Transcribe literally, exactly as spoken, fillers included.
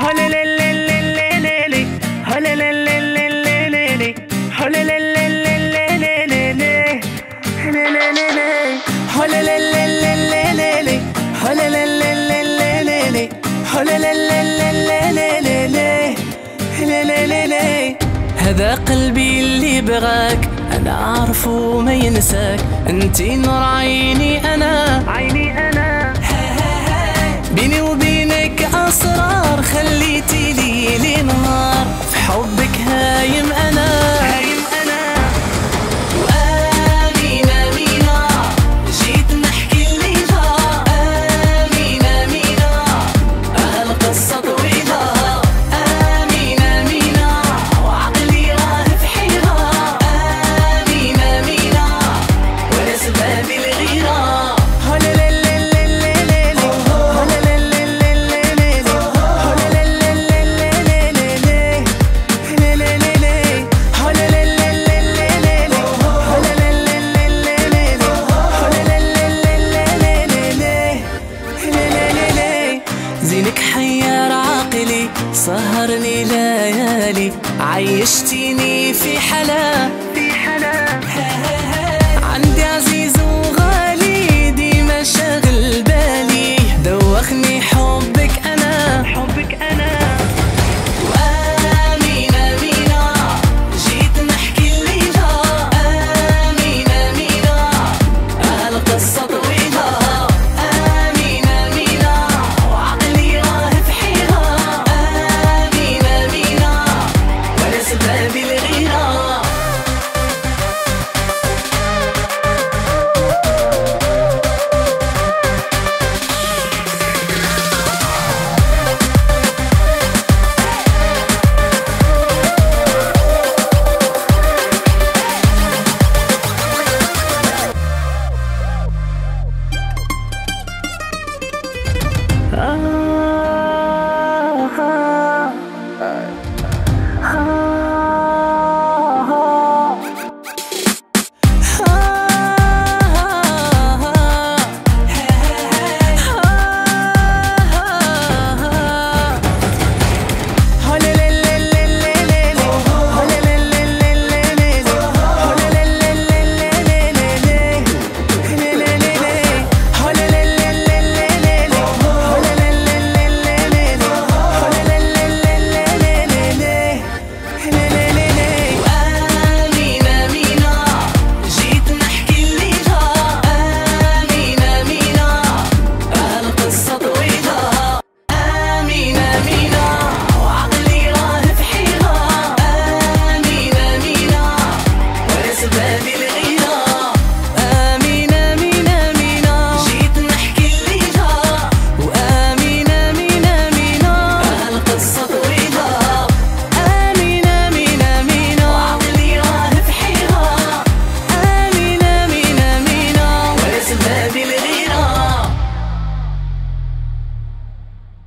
هذا قلبي اللي بغاك، أنا أعرفه ما ينساك، أنتي نور عيني أنا عيني أنا بيني وبينك أسرار، خليتي لي لي نهار في حبك هايم أنا هايم أنا. وآمين آمينة جيت نحكي الليلة، آمين آمينة هالقصة طويلة، آمين آمينة وعقلي راه في حيرة، آمين آمينة ولأسباب الغيرة. زينك حير عقلي سهرني ليالي، عيشتيني في حلا في حلا عندي عزيزة